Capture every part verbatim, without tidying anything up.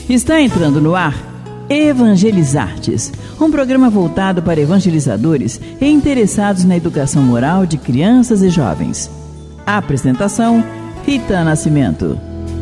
Está entrando no ar Evangelizartes, um programa voltado para evangelizadores e interessados na educação moral de crianças e jovens. A apresentação, Rita Nascimento.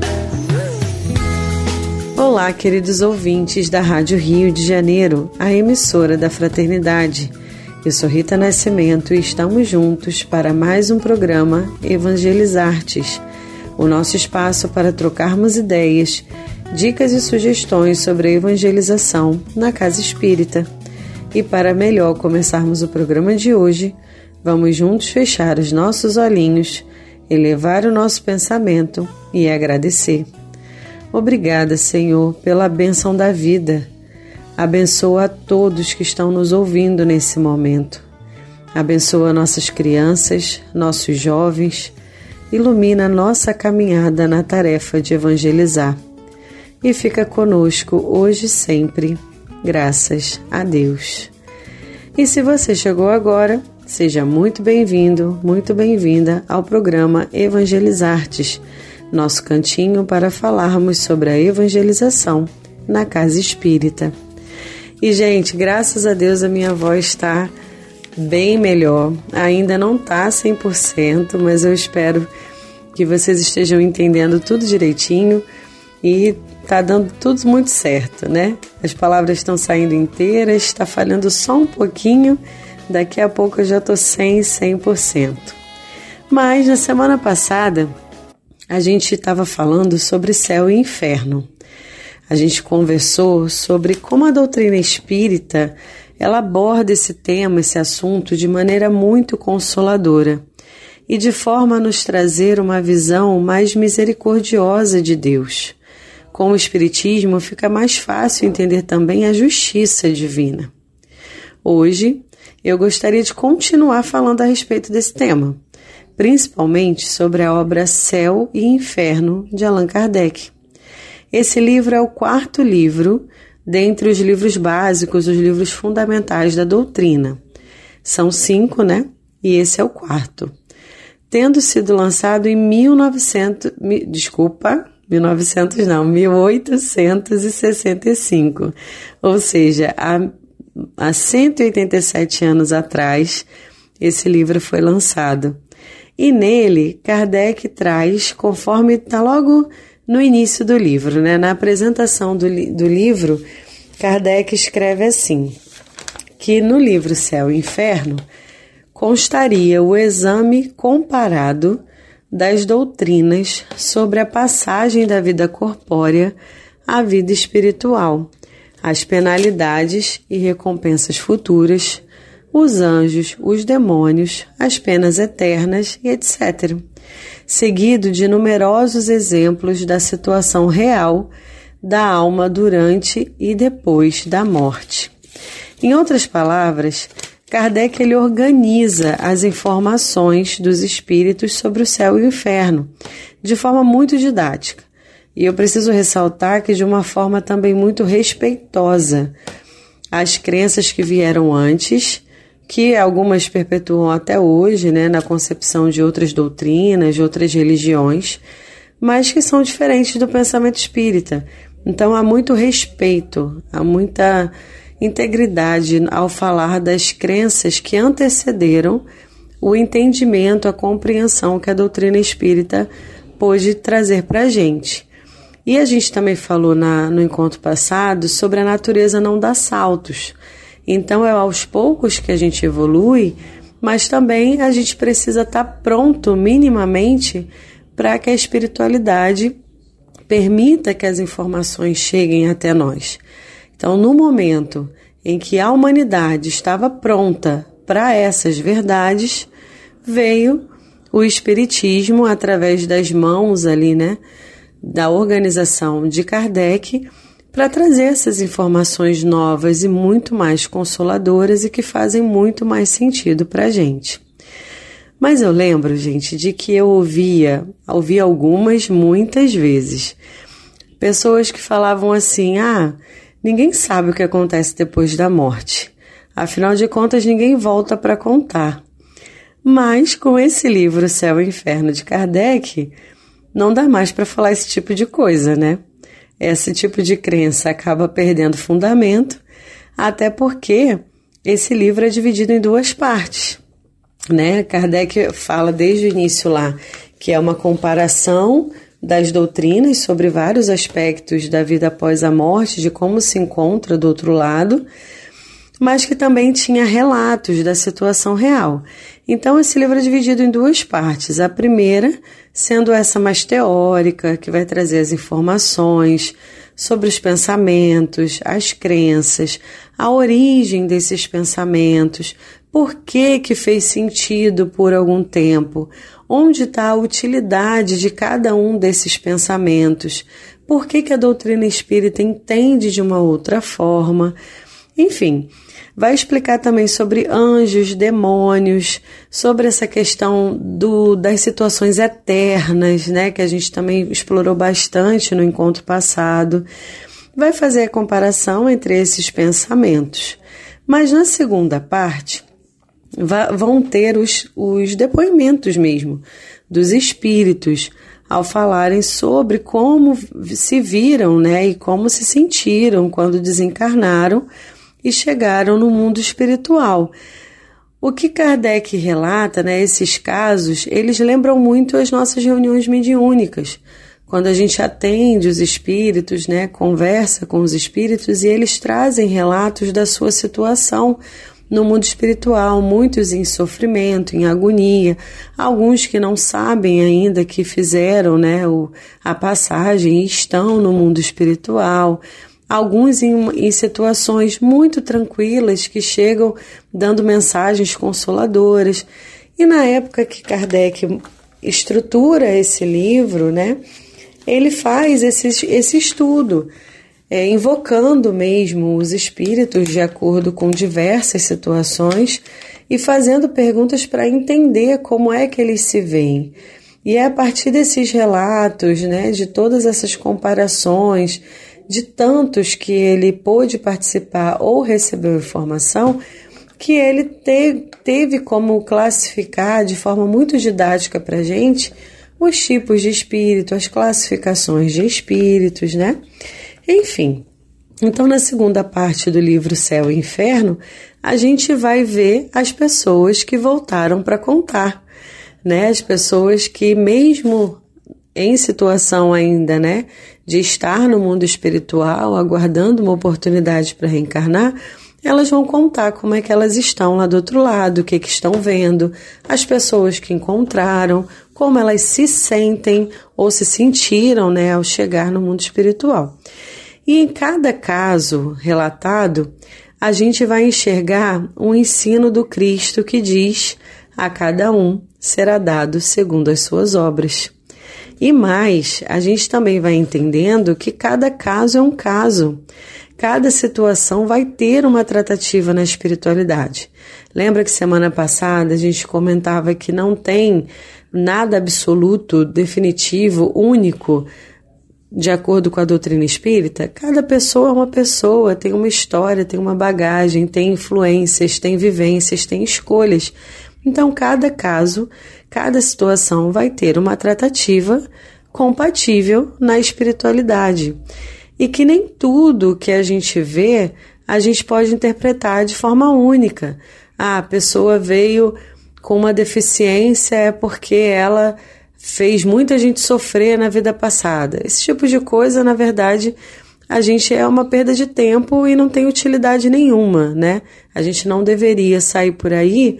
Olá, queridos ouvintes da Rádio Rio de Janeiro, a emissora da Fraternidade. Eu sou Rita Nascimento e estamos juntos para mais um programa Evangelizartes, o nosso espaço para trocarmos ideias, dicas e sugestões sobre a evangelização na Casa Espírita. E para melhor começarmos o programa de hoje, vamos juntos fechar os nossos olhinhos, elevar o nosso pensamento e agradecer. Obrigada, Senhor, pela bênção da vida. Abençoa a todos que estão nos ouvindo nesse momento. Abençoa nossas crianças, nossos jovens. Ilumina nossa caminhada na tarefa de evangelizar. E fica conosco hoje e sempre, graças a Deus. E se você chegou agora, seja muito bem-vindo, muito bem-vinda ao programa Evangelizartes, nosso cantinho para falarmos sobre a evangelização na Casa Espírita. E, gente, graças a Deus a minha voz está bem melhor. Ainda não está cem por cento, mas eu espero que vocês estejam entendendo tudo direitinho e está dando tudo muito certo, né? As palavras estão saindo inteiras, está falhando só um pouquinho, daqui a pouco eu já estou cem por cento. Mas na semana passada a gente estava falando sobre céu e inferno. A gente conversou sobre como a doutrina espírita ela aborda esse tema, esse assunto de maneira muito consoladora e de forma a nos trazer uma visão mais misericordiosa de Deus. Com o Espiritismo fica mais fácil entender também a justiça divina. Hoje eu gostaria de continuar falando a respeito desse tema, principalmente sobre a obra Céu e Inferno de Allan Kardec. Esse livro é o quarto livro dentre os livros básicos, os livros fundamentais da doutrina. São cinco, né? E esse é o quarto. Tendo sido lançado em mil e novecentos, desculpa, mil e novecentos não, mil oitocentos e sessenta e cinco. Ou seja, há, há cento e oitenta e sete anos atrás, esse livro foi lançado. E nele, Kardec traz, conforme está logo no início do livro, né? Na apresentação do, li- do livro, Kardec escreve assim, que no livro Céu e Inferno constaria o exame comparado das doutrinas sobre a passagem da vida corpórea à vida espiritual, as penalidades e recompensas futuras, os anjos, os demônios, as penas eternas e etcétera, seguido de numerosos exemplos da situação real da alma durante e depois da morte. Em outras palavras, Kardec ele organiza as informações dos espíritos sobre o céu e o inferno de forma muito didática. E eu preciso ressaltar que de uma forma também muito respeitosa às crenças que vieram antes, que algumas perpetuam até hoje, né, na concepção de outras doutrinas, de outras religiões, mas que são diferentes do pensamento espírita. Então há muito respeito, há muita integridade ao falar das crenças que antecederam o entendimento, a compreensão que a doutrina espírita pôde trazer para a gente. E a gente também falou na, no encontro passado sobre a natureza não dar saltos. Então é aos poucos que a gente evolui, mas também a gente precisa estar pronto minimamente para que a espiritualidade permita que as informações cheguem até nós. Então, no momento em que a humanidade estava pronta para essas verdades, veio o Espiritismo através das mãos ali, né, da organização de Kardec, para trazer essas informações novas e muito mais consoladoras e que fazem muito mais sentido para a gente. Mas eu lembro, gente, de que eu ouvia, ouvia algumas, muitas vezes, pessoas que falavam assim, ah, ninguém sabe o que acontece depois da morte. Afinal de contas, ninguém volta para contar. Mas com esse livro, Céu e Inferno de Kardec, não dá mais para falar esse tipo de coisa, né? esse tipo de crença acaba perdendo fundamento, até porque esse livro é dividido em duas partes, né? Kardec fala desde o início lá que é uma comparação das doutrinas sobre vários aspectos da vida após a morte, de como se encontra do outro lado, mas que também tinha relatos da situação real. Então, esse livro é dividido em duas partes. A primeira, sendo essa mais teórica, que vai trazer as informações sobre os pensamentos, as crenças, a origem desses pensamentos, por que que fez sentido por algum tempo, onde está a utilidade de cada um desses pensamentos, por que que a doutrina espírita entende de uma outra forma. Enfim, vai explicar também sobre anjos, demônios, sobre essa questão do, das situações eternas, né, que a gente também explorou bastante no encontro passado. Vai fazer a comparação entre esses pensamentos. Mas na segunda parte, vão ter os, os depoimentos mesmo dos espíritos ao falarem sobre como se viram, né, e como se sentiram quando desencarnaram e chegaram no mundo espiritual. O que Kardec relata, né, esses casos, eles lembram muito as nossas reuniões mediúnicas, quando a gente atende os espíritos, né, conversa com os espíritos e eles trazem relatos da sua situação no mundo espiritual, muitos em sofrimento, em agonia, alguns que não sabem ainda que fizeram, né, o, a passagem e estão no mundo espiritual, alguns em, em situações muito tranquilas que chegam dando mensagens consoladoras. E na época que Kardec estrutura esse livro, né, ele faz esse, esse estudo, É, invocando mesmo os espíritos de acordo com diversas situações e fazendo perguntas para entender como é que eles se veem. E é a partir desses relatos, né, de todas essas comparações, de tantos que ele pôde participar ou recebeu informação, que ele te, teve como classificar de forma muito didática para a gente os tipos de espírito, as classificações de espíritos, né? Enfim, então na segunda parte do livro Céu e Inferno, a gente vai ver as pessoas que voltaram para contar, né? As pessoas que mesmo em situação ainda, né, de estar no mundo espiritual, aguardando uma oportunidade para reencarnar, elas vão contar como é que elas estão lá do outro lado, o que que estão vendo, as pessoas que encontraram, como elas se sentem ou se sentiram, né, ao chegar no mundo espiritual. E em cada caso relatado, a gente vai enxergar um ensino do Cristo que diz: a cada um será dado segundo as suas obras. E mais, a gente também vai entendendo que cada caso é um caso. Cada situação vai ter uma tratativa na espiritualidade. Lembra que semana passada a gente comentava que não tem nada absoluto, definitivo, único, de acordo com a doutrina espírita? Cada pessoa é uma pessoa, tem uma história, tem uma bagagem, tem influências, tem vivências, tem escolhas. Então, cada caso, cada situação vai ter uma tratativa compatível na espiritualidade. E que nem tudo que a gente vê, a gente pode interpretar de forma única. Ah, a pessoa veio com uma deficiência é porque ela fez muita gente sofrer na vida passada. Esse tipo de coisa, na verdade, a gente é uma perda de tempo e não tem utilidade nenhuma, né? A gente não deveria sair por aí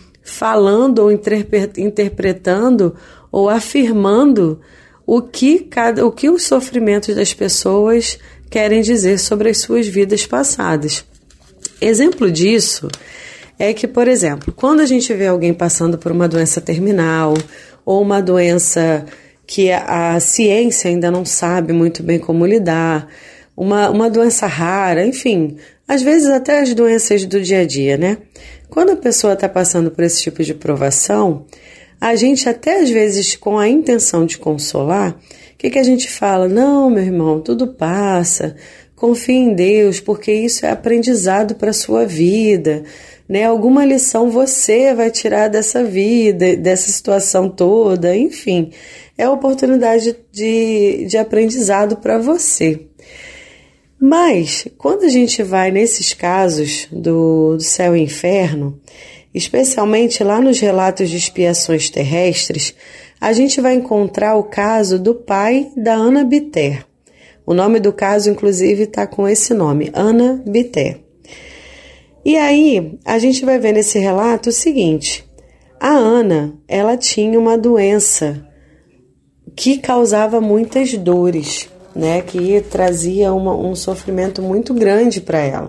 falando ou interpretando ou afirmando o que, cada, o que os sofrimentos das pessoas querem dizer sobre as suas vidas passadas. Exemplo disso é que, por exemplo, quando a gente vê alguém passando por uma doença terminal ou uma doença que a, a ciência ainda não sabe muito bem como lidar, uma, uma doença rara, enfim, às vezes até as doenças do dia a dia, né? Quando a pessoa está passando por esse tipo de provação, a gente até às vezes com a intenção de consolar, o que, que a gente fala? Não, meu irmão, tudo passa, confie em Deus, porque isso é aprendizado para a sua vida, né? Alguma lição você vai tirar dessa vida, dessa situação toda, enfim, é oportunidade de, de aprendizado para você. Mas, quando a gente vai nesses casos do, do céu e inferno, especialmente lá nos relatos de expiações terrestres, a gente vai encontrar o caso do pai da Ana Biter. O nome do caso, inclusive, está com esse nome, Ana Biter. E aí, a gente vai ver nesse relato o seguinte: a Ana, ela tinha uma doença que causava muitas dores, né, que trazia uma, um sofrimento muito grande para ela.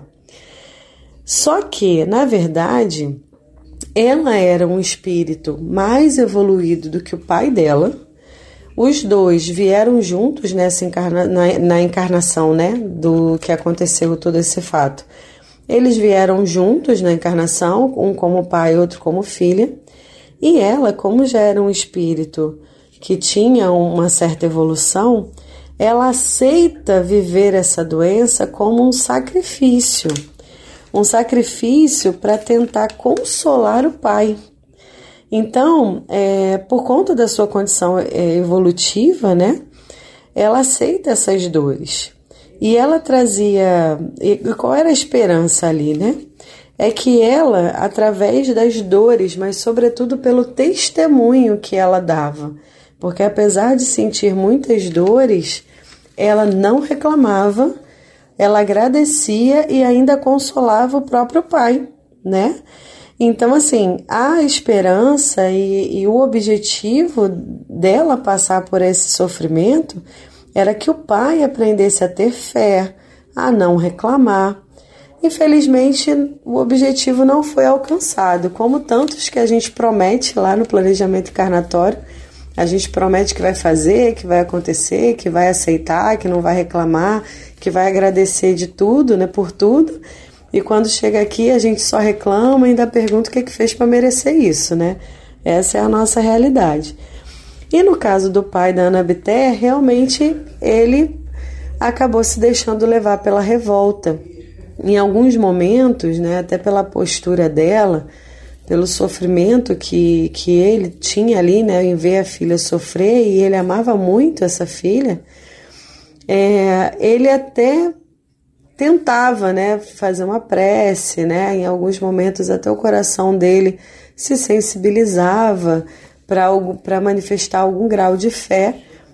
Só que, na verdade, ela era um espírito mais evoluído do que o pai dela. Os dois vieram juntos nessa encarna, na, na encarnação, né, do que aconteceu todo esse fato. Eles vieram juntos na encarnação, um como pai e outro como filha. E ela, como já era um espírito que tinha uma certa evolução, ela aceita viver essa doença como um sacrifício. Um sacrifício para tentar consolar o pai. Então, é, por conta da sua condição é, evolutiva, né, ela aceita essas dores. E ela trazia... E qual era a esperança ali, né? É que ela, através das dores, mas sobretudo pelo testemunho que ela dava, porque apesar de sentir muitas dores, ela não reclamava, ela agradecia e ainda consolava o próprio pai, né? Então, assim, a esperança e, e o objetivo dela passar por esse sofrimento era que o pai aprendesse a ter fé, a não reclamar. Infelizmente, o objetivo não foi alcançado, como tantos que a gente promete lá no planejamento encarnatório. A gente promete que vai fazer, que vai acontecer, que vai aceitar, que não vai reclamar, que vai agradecer de tudo, né, por tudo. E quando chega aqui, a gente só reclama e ainda pergunta o que é que fez para merecer isso, né? Essa é a nossa realidade. E no caso do pai da Ana Biter, realmente ele acabou se deixando levar pela revolta. Em alguns momentos, né, até pela postura dela, pelo sofrimento que, que ele tinha ali, né, em ver a filha sofrer, e ele amava muito essa filha, é, ele até tentava, né, fazer uma prece, né, em alguns momentos até o coração dele se sensibilizava para manifestar algum grau de fé,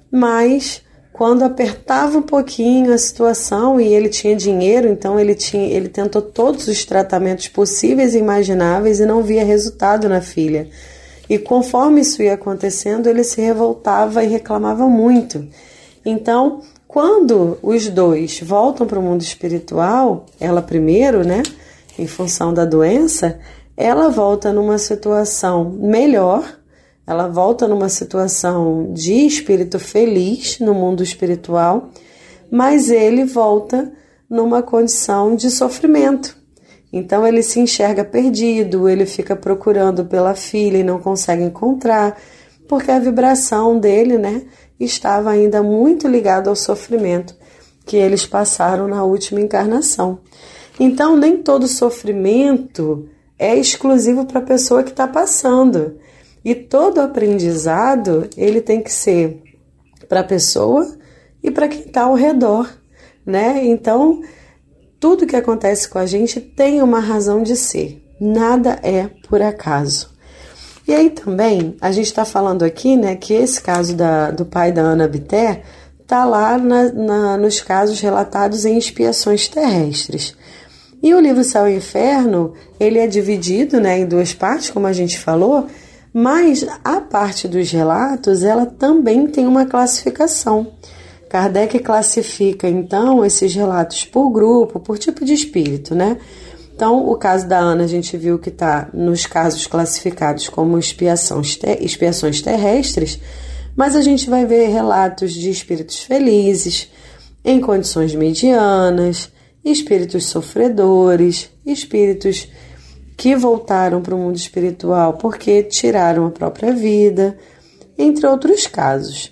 mas quando apertava um pouquinho a situação e ele tinha dinheiro, então ele, tinha, ele tentou todos os tratamentos possíveis e imagináveis e não via resultado na filha. E conforme isso ia acontecendo, ele se revoltava e reclamava muito. Então, quando os dois voltam para o mundo espiritual, ela primeiro, né, em função da doença, ela volta numa situação melhor. Ela volta numa situação de espírito feliz no mundo espiritual, mas ele volta numa condição de sofrimento. Então ele se enxerga perdido, ele fica procurando pela filha e não consegue encontrar, porque a vibração dele, né, estava ainda muito ligada ao sofrimento que eles passaram na última encarnação. Então nem todo sofrimento é exclusivo para a pessoa que está passando. E todo aprendizado, ele tem que ser para a pessoa e para quem está ao redor, né? Então, tudo que acontece com a gente tem uma razão de ser. Nada é por acaso. E aí também, a gente está falando aqui, né, que esse caso da, do pai da Ana Biter está lá na, na, nos casos relatados em expiações terrestres. E o livro Céu e Inferno, ele é dividido, né, em duas partes, como a gente falou, mas a parte dos relatos, ela também tem uma classificação. Kardec classifica, então, esses relatos por grupo, por tipo de espírito, né? Então, o caso da Ana, a gente viu que está nos casos classificados como expiações, expiações terrestres, mas a gente vai ver relatos de espíritos felizes, em condições medianas, espíritos sofredores, espíritos que voltaram para o mundo espiritual porque tiraram a própria vida, entre outros casos.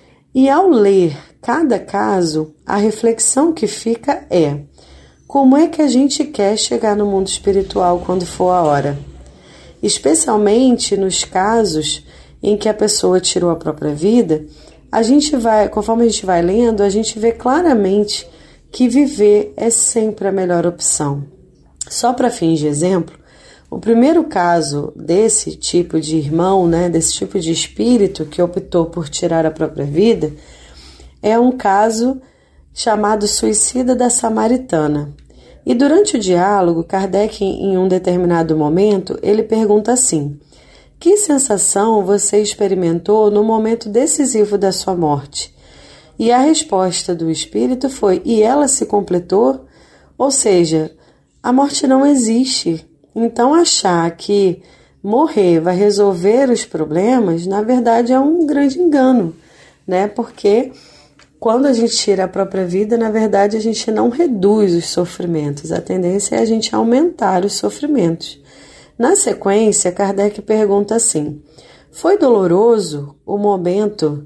E ao ler cada caso, a reflexão que fica é: como é que a gente quer chegar no mundo espiritual quando for a hora? Especialmente nos casos em que a pessoa tirou a própria vida, a gente vai, conforme a gente vai lendo, a gente vê claramente que viver é sempre a melhor opção. Só para fins de exemplo, o primeiro caso desse tipo de irmão, né, desse tipo de espírito que optou por tirar a própria vida, é um caso chamado Suicida da Samaritana. E durante o diálogo, Kardec, em um determinado momento, ele pergunta assim: que sensação você experimentou no momento decisivo da sua morte? E a resposta do espírito foi: e ela se completou? Ou seja, a morte não existe. Então achar que morrer vai resolver os problemas, na verdade é um grande engano, né? Porque quando a gente tira a própria vida, na verdade a gente não reduz os sofrimentos, a tendência é a gente aumentar os sofrimentos. Na sequência, Kardec pergunta assim: foi doloroso o momento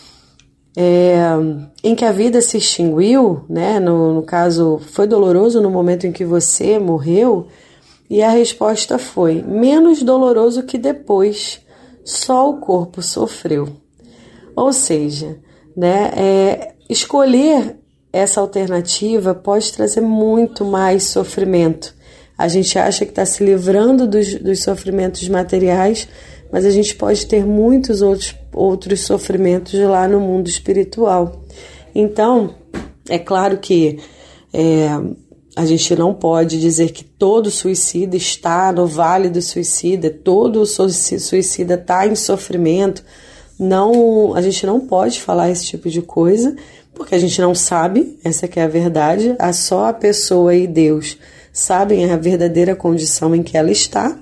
é, em que a vida se extinguiu, né? No, no caso, foi doloroso no momento em que você morreu? E a resposta foi: menos doloroso que depois, só o corpo sofreu. Ou seja, né, é, escolher essa alternativa pode trazer muito mais sofrimento. A gente acha que está se livrando dos, dos sofrimentos materiais, mas a gente pode ter muitos outros, outros sofrimentos lá no mundo espiritual. Então, é claro que é, a gente não pode dizer que todo suicida está no vale do suicida, todo suicida está em sofrimento. Não, a gente não pode falar esse tipo de coisa, porque a gente não sabe, essa que é a verdade, a só a pessoa e Deus sabem a verdadeira condição em que ela está,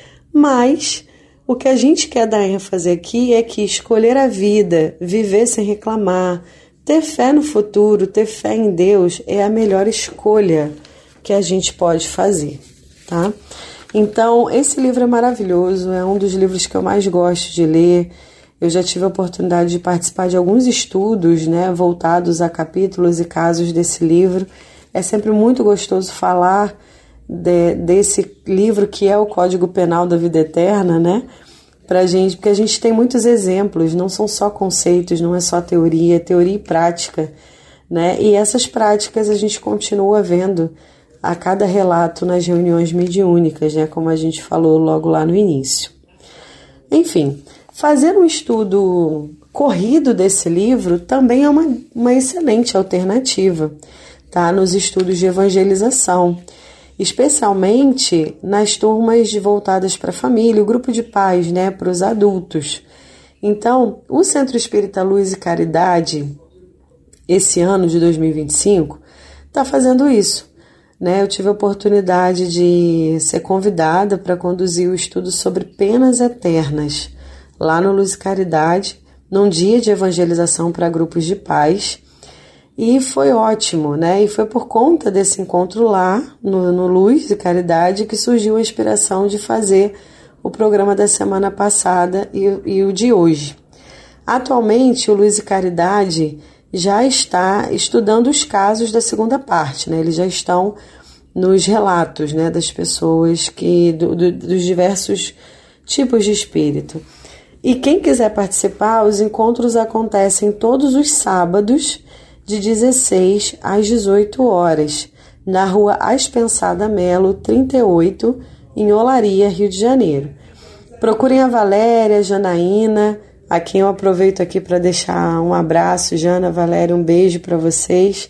mas o que a gente quer dar ênfase aqui é que escolher a vida, viver sem reclamar, ter fé no futuro, ter fé em Deus é a melhor escolha que a gente pode fazer, tá? Então, esse livro é maravilhoso, é um dos livros que eu mais gosto de ler. Eu já tive a oportunidade de participar de alguns estudos, né, voltados a capítulos e casos desse livro. É sempre muito gostoso falar de, desse livro que é o Código Penal da Vida Eterna, né, pra gente, porque a gente tem muitos exemplos, não são só conceitos, não é só teoria, é teoria e prática, né, e essas práticas a gente continua vendo a cada relato nas reuniões mediúnicas, né, como a gente falou logo lá no início. Enfim, fazer um estudo corrido desse livro também é uma, uma excelente alternativa, tá? Nos estudos de evangelização, especialmente nas turmas voltadas para a família, o grupo de pais, né, para os adultos. Então, o Centro Espírita Luz e Caridade, esse ano de dois mil e vinte e cinco, está fazendo isso, né? Eu tive a oportunidade de ser convidada para conduzir o estudo sobre penas eternas, lá no Luz e Caridade, num dia de evangelização para grupos de pais, e foi ótimo, né? E foi por conta desse encontro lá, no, no Luz e Caridade, que surgiu a inspiração de fazer o programa da semana passada e, e o de hoje. Atualmente, o Luz e Caridade já está estudando os casos da segunda parte, né? Eles já estão nos relatos, né, das pessoas, que do, do, dos diversos tipos de espírito. E quem quiser participar, os encontros acontecem todos os sábados, de dezesseis às dezoito horas, na rua Aspensada Melo, trinta e oito, em Olaria, Rio de Janeiro. Procurem a Valéria, a Janaína, a quem eu aproveito aqui para deixar um abraço. Jana, Valéria, um beijo para vocês.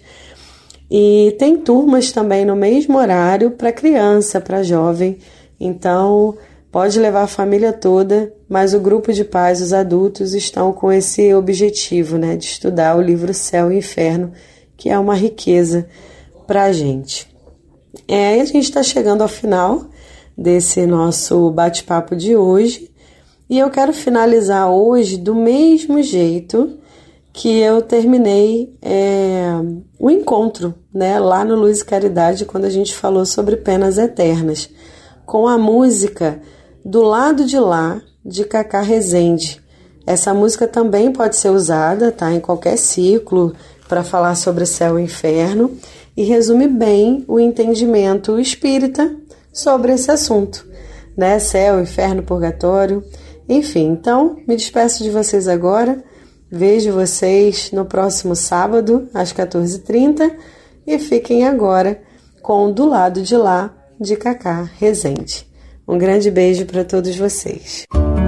E tem turmas também no mesmo horário para criança, para jovem, então pode levar a família toda, mas o grupo de pais, os adultos, estão com esse objetivo, né, de estudar o livro Céu e Inferno, que é uma riqueza para a gente. É, a gente está chegando ao final desse nosso bate-papo de hoje, e eu quero finalizar hoje do mesmo jeito que eu terminei é, o encontro, né, lá no Luz e Caridade, quando a gente falou sobre penas eternas, com a música Do Lado de Lá, de Cacá Rezende. Essa música também pode ser usada, tá, em qualquer ciclo para falar sobre céu e inferno, e resume bem o entendimento espírita sobre esse assunto, né, céu, inferno, purgatório, enfim. Então, me despeço de vocês agora, vejo vocês no próximo sábado, às quatorze e trinta, e fiquem agora com Do Lado de Lá, de Cacá Rezende. Um grande beijo para todos vocês.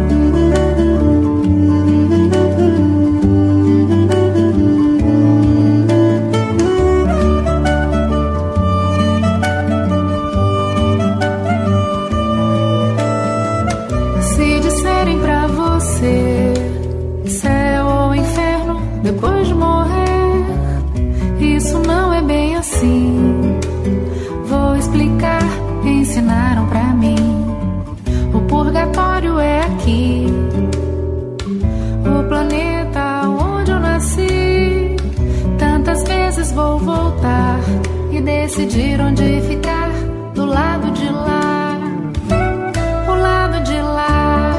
Se disserem pra você céu ou inferno depois de morrer, isso não é bem assim. Vou explicar, ensinaram pra mim. O purgatório é aqui, o planeta onde eu nasci. Tantas vezes vou voltar e decidir onde ficar. Do lado de lá, o lado de lá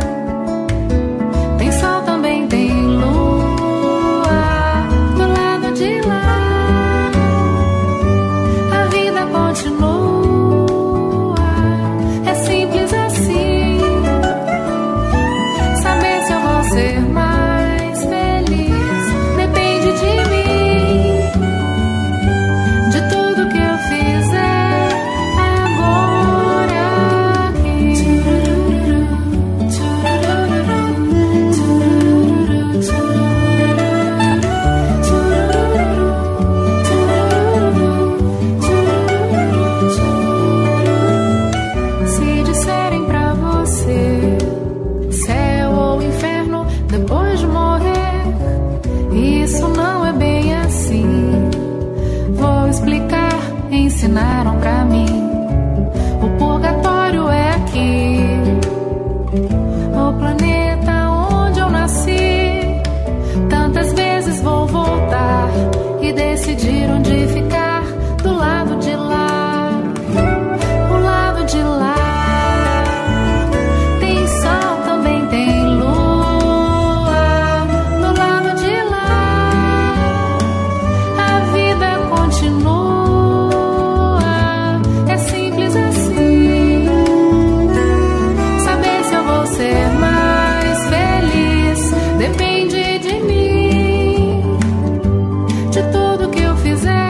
tem sol, também tem lua. Do lado de lá a vida continua. É simples assim. Saber se eu vou ser mais feliz depende de mim, de tudo que eu fizer agora aqui. Se disserem pra você céu ou inferno depois de morrer, isso não é bem assim. Vou explicar, ensinaram pra mim. O purgatório é aqui, o planeta onde eu nasci. Tantas vezes vou voltar e decidir onde ficar. Do lado de lá, o lado de lá tem sol, também tem lua. Do lado de lá a vida continua. É simples assim. Saber se eu vou ser mais feliz depende de mim, de tudo que eu fizer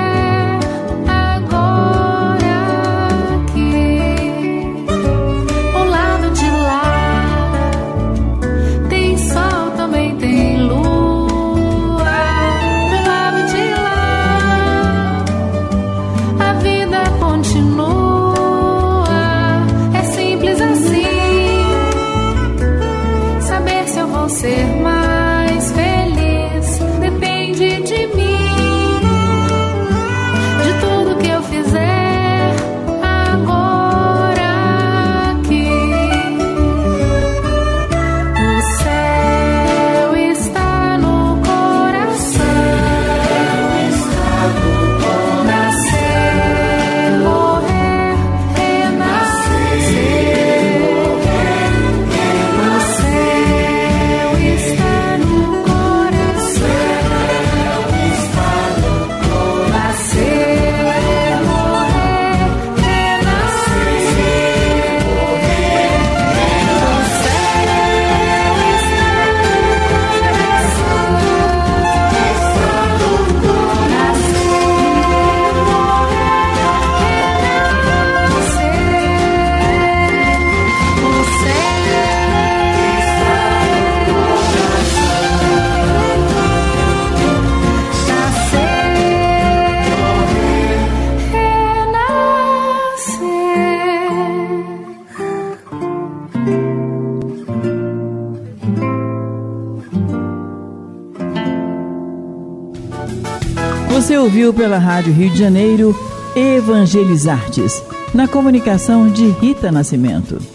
agora aqui. O lado de lá tem sol, também tem lua. Do lado de lá a vida continua. É simples assim. Saber se eu vou ser mais feliz depende de mim, de tudo que eu fizer agora aqui. O céu está no coração. Nascer, morrer, renascer. O céu está no coração. Nascer, morrer, renascer. O céu está no coração. Nascer, morrer, renascer. O Você ouviu pela Rádio Rio de Janeiro Evangelizartes, na comunicação de Rita Nascimento.